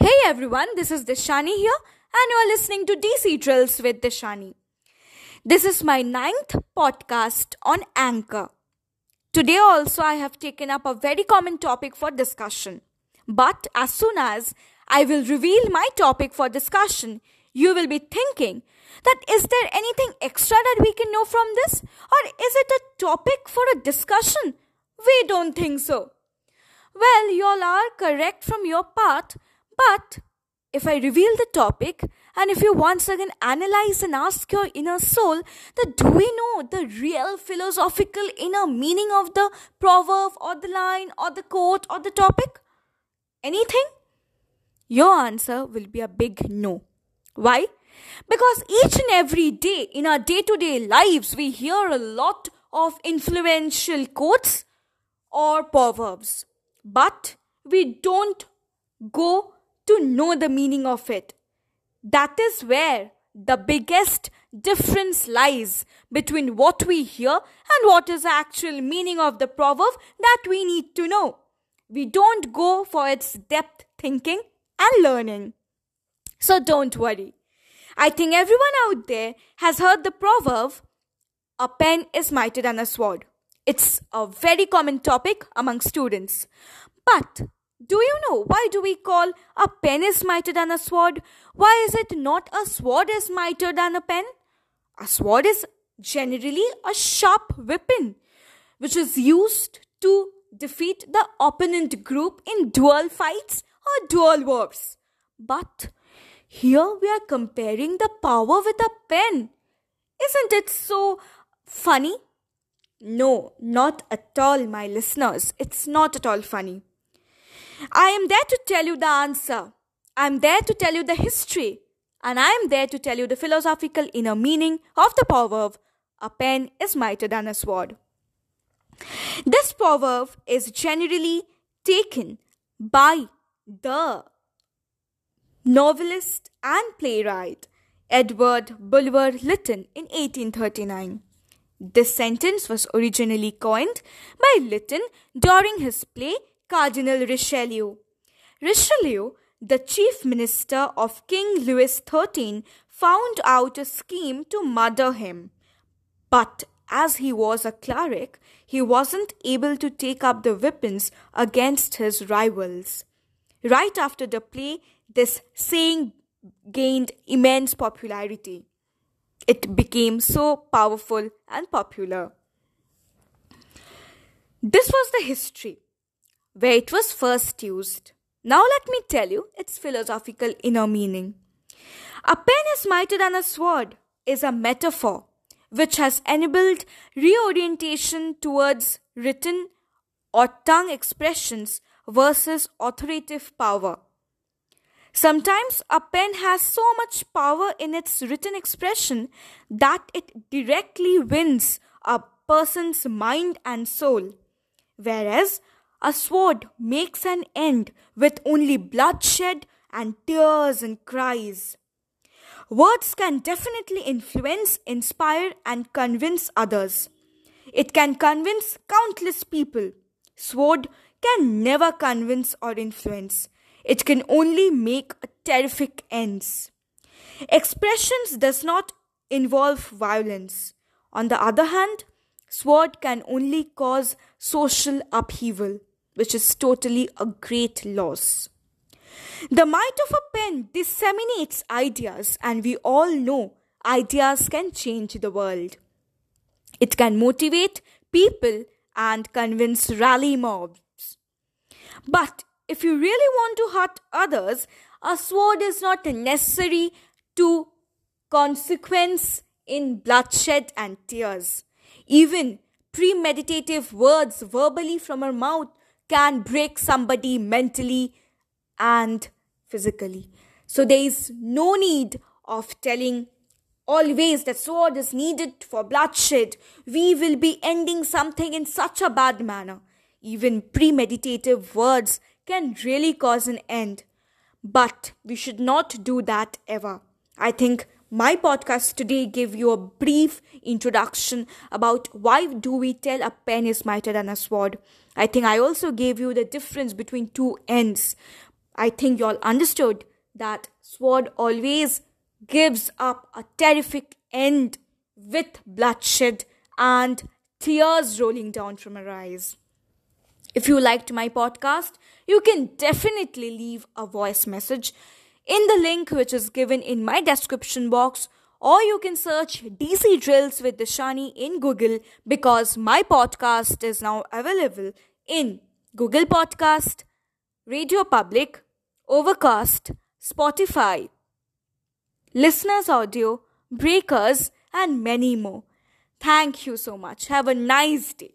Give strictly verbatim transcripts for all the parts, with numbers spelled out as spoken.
Hey everyone, this is Dishani here, and you're listening to D C Drills with Dishani. This is my ninth podcast on Anchor. Today also I have taken up a very common topic for discussion. But as soon as I will reveal my topic for discussion, you will be thinking that is there anything extra that we can know from this? Or is it a topic for a discussion? We don't think so. Well, you all are correct from your part, but if I reveal the topic and if you once again analyze and ask your inner soul that do we know the real philosophical inner meaning of the proverb or the line or the quote or the topic? Anything? Your answer will be a big no. Why? Because each and every day in our day-to-day lives we hear a lot of influential quotes or proverbs. But we don't go to know the meaning of it. That is where the biggest difference lies between what we hear and what is the actual meaning of the proverb that we need to know. We don't go for its depth thinking and learning. So don't worry. I think everyone out there has heard the proverb, a pen is mightier than a sword. It's a very common topic among students. But do you know why do we call a pen is mightier than a sword? Why is it not a sword is mightier than a pen? A sword is generally a sharp weapon which is used to defeat the opponent group in dual fights or dual wars. But here we are comparing the power with a pen. Isn't it so funny? No, not at all, my listeners. It's not at all funny. I am there to tell you the answer. I am there to tell you the history. And I am there to tell you the philosophical inner meaning of the proverb, a pen is mightier than a sword. This proverb is generally taken by the novelist and playwright Edward Bulwer Lytton in eighteen thirty-nine. This sentence was originally coined by Lytton during his play Cardinal Richelieu. Richelieu, the chief minister of King Louis the thirteenth, found out a scheme to murder him. But as he was a cleric, he wasn't able to take up the weapons against his rivals. Right after the play, this saying gained immense popularity. It became so powerful and popular. This was the history where it was first used. Now let me tell you its philosophical inner meaning. A pen is mightier than a sword is a metaphor which has enabled reorientation towards written or tongue expressions versus authoritative power. Sometimes a pen has so much power in its written expression that it directly wins a person's mind and soul, whereas a sword makes an end with only bloodshed and tears and cries. Words can definitely influence, inspire, and convince others. It can convince countless people. Sword can never convince or influence. It can only make terrific ends. Expressions does not involve violence. On the other hand, sword can only cause social upheaval, which is totally a great loss. The might of a pen disseminates ideas, and we all know ideas can change the world. It can motivate people and convince rally mobs. But if you really want to hurt others, a sword is not necessary to consequence in bloodshed and tears. Even premeditative words verbally from our mouth can break somebody mentally and physically. So there is no need of telling always that sword is needed for bloodshed. We will be ending something in such a bad manner. Even premeditative words can really cause an end. But we should not do that ever. I think my podcast today gave you a brief introduction about why do we tell a pen is mightier than a sword. I think I also gave you the difference between two ends. I think you all understood that sword always gives up a terrific end with bloodshed and tears rolling down from her eyes. If you liked my podcast, you can definitely leave a voice message in the link which is given in my description box, or you can search D C Drills with Dishani in Google, because my podcast is now available in Google Podcast, Radio Public, Overcast, Spotify, Listeners Audio, Breakers, and many more. Thank you so much. Have a nice day.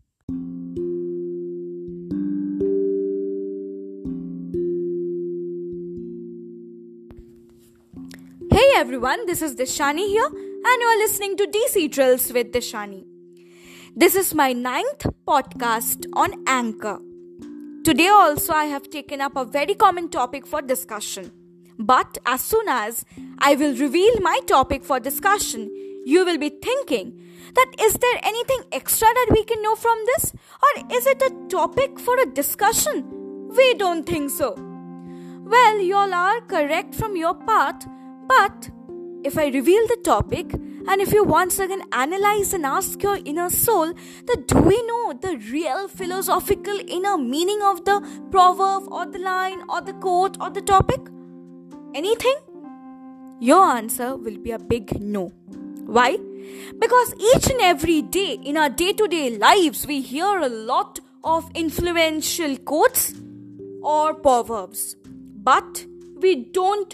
Hey everyone, this is Dishani here, and you are listening to D C Drills with Dishani. This is my ninth podcast on Anchor. Today also I have taken up a very common topic for discussion. But as soon as I will reveal my topic for discussion, you will be thinking that is there anything extra that we can know from this? Or is it a topic for a discussion? We don't think so. Well, you all are correct from your part. But if I reveal the topic, and if you once again analyze and ask your inner soul, that do we know the real philosophical inner meaning of the proverb or the line or the quote or the topic? Anything? Your answer will be a big no. Why? Because each and every day in our day-to-day lives, we hear a lot of influential quotes or proverbs. But we don't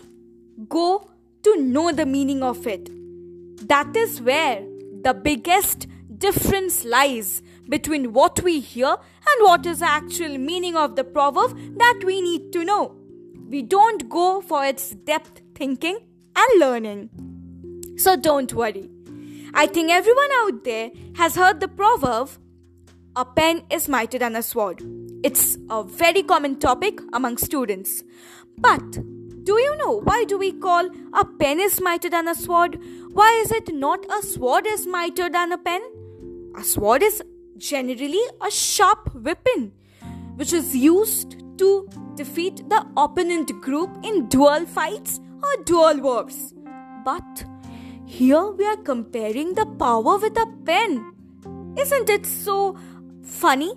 go to know the meaning of it. That is where the biggest difference lies between what we hear and what is the actual meaning of the proverb that we need to know. We don't go for its depth thinking and learning. So don't worry. I think everyone out there has heard the proverb, a pen is mightier than a sword. It's a very common topic among students. But do you know why do we call a pen is mightier than a sword? Why is it not a sword is mightier than a pen? A sword is generally a sharp weapon which is used to defeat the opponent group in dual fights or dual wars. But here we are comparing the power with a pen. Isn't it so funny?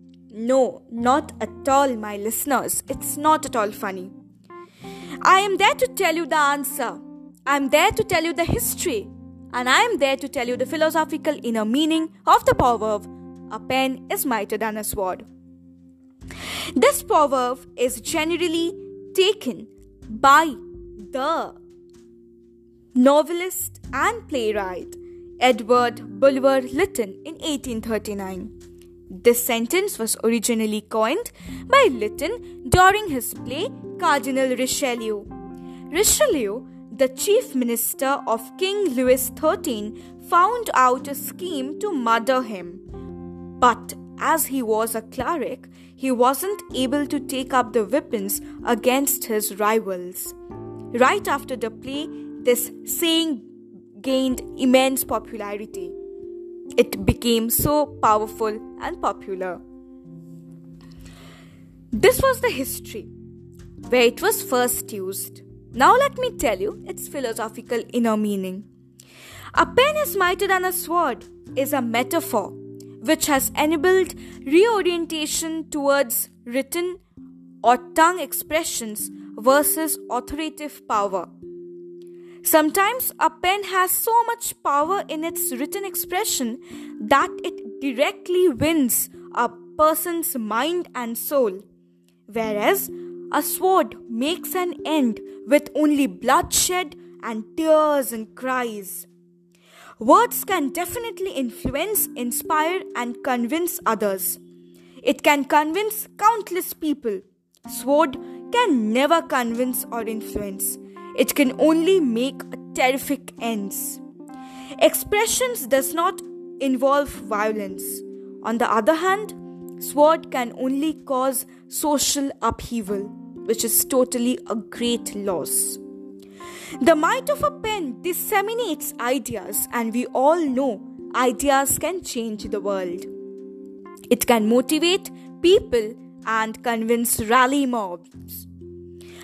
No, not at all, my listeners. It's not at all funny. I am there to tell you the answer. I am there to tell you the history. And I am there to tell you the philosophical inner meaning of the proverb, a pen is mightier than a sword. This proverb is generally taken by the novelist and playwright Edward Bulwer Lytton in eighteen thirty-nine. This sentence was originally coined by Lytton during his play Cardinal Richelieu. Richelieu, the chief minister of King Louis the thirteenth, found out a scheme to murder him. But as he was a cleric, he wasn't able to take up the weapons against his rivals. Right after the play, this saying gained immense popularity. It became so powerful and popular. This was the history where it was first used. Now let me tell you its philosophical inner meaning. A pen is mightier than a sword is a metaphor which has enabled reorientation towards written or tongue expressions versus authoritative power. Sometimes a pen has so much power in its written expression that it directly wins a person's mind and soul, whereas a sword makes an end with only bloodshed and tears and cries. Words can definitely influence, inspire, and convince others. It can convince countless people. Sword can never convince or influence. It can only make terrific ends. Expressions does not involve violence. On the other hand, sword can only cause social upheaval, which is totally a great loss. The might of a pen disseminates ideas, and we all know ideas can change the world. It can motivate people and convince rally mobs.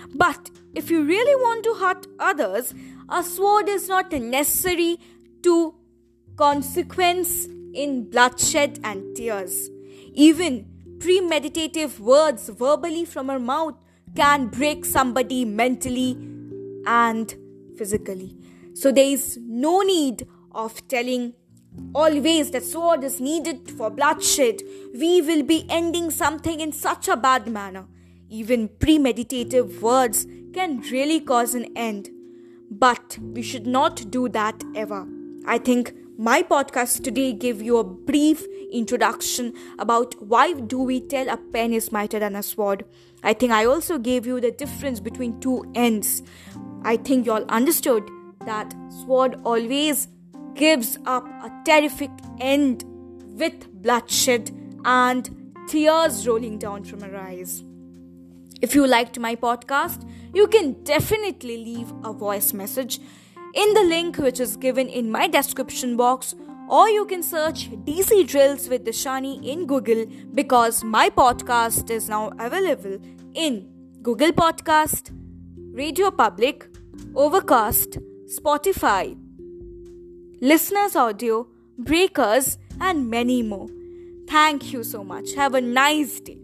But if you really want to hurt others, a sword is not necessary to consequence in bloodshed and tears. Even premeditative words verbally from our mouth can break somebody mentally and physically. So there is no need of telling always that sword is needed for bloodshed. We will be ending something in such a bad manner. Even premeditative words can really cause an end. But we should not do that ever. I think my podcast today gave you a brief introduction about why do we tell a pen is mightier than a sword. I think I also gave you the difference between two ends. I think you all understood that sword always gives up a terrific end with bloodshed and tears rolling down from our eyes. If you liked my podcast, you can definitely leave a voice message in the link which is given in my description box, or you can search D C Drills with Dishani in Google, because my podcast is now available in Google Podcast, Radio Public, Overcast, Spotify, Listeners Audio, Breakers, and many more. Thank you so much. Have a nice day.